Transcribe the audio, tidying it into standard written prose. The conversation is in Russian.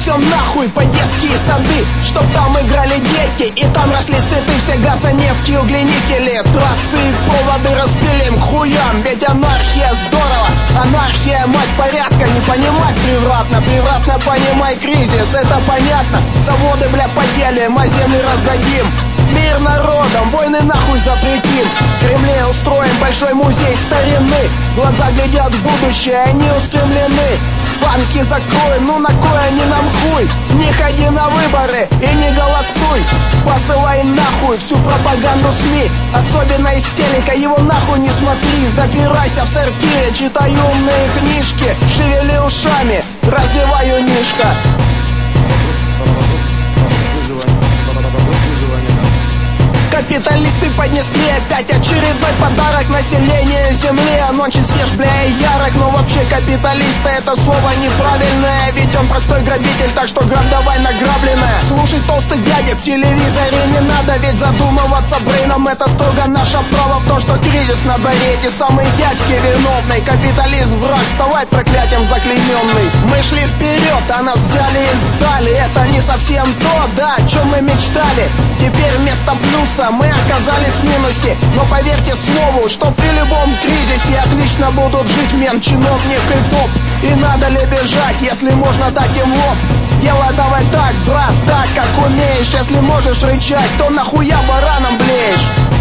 все нахуй по детские сады, чтоб там играли дети, и там росли цветы, все газа, нефти, угли, никели. Трассы и проводы распилим к хуям, ведь анархия здорово. Анархия, мать порядка, не понимать превратно. Превратно понимай кризис, это понятно. Заводы, бля, поделим, а земли раздадим. Мир народом, войны нахуй запретим. В Кремле устроим большой музей старины. Глаза глядят в будущее, они устремлены. Банки закроем, ну на кой они нам хуй? Не ходи на выборы и не голосуй. Посылай нахуй всю пропаганду СМИ, особенно из телека, его нахуй не смотри. Запирайся в сортире, читай умные книжки, шевели ушами, развивай умишка. Капиталисты поднесли опять очередной подарок населению земли. Он очень свеж, бля, и ярок, но вообще капиталиста это слово неправильное, ведь он простой грабитель, так что граб давай награбленное. Слушай толстых дядек в телевизоре не надо, ведь задумываться брейном это строго наше право. В том, что кризис на дворе, эти самые дядьки виновные. Капитализм враг, вставай проклятием заклейменный. Мы шли вперед, а нас взяли и сдали. Это не совсем то, да, о чем мы мечтали. Теперь вместо плюса мы оказались в минусе. Но поверьте слову, что при любом кризисе отлично будут жить мент, чиновник и поп. И надо ли бежать, если можно дать им лоб? Дело давай так, брат, так как умеешь. Если можешь рычать, то нахуя бараном блеешь?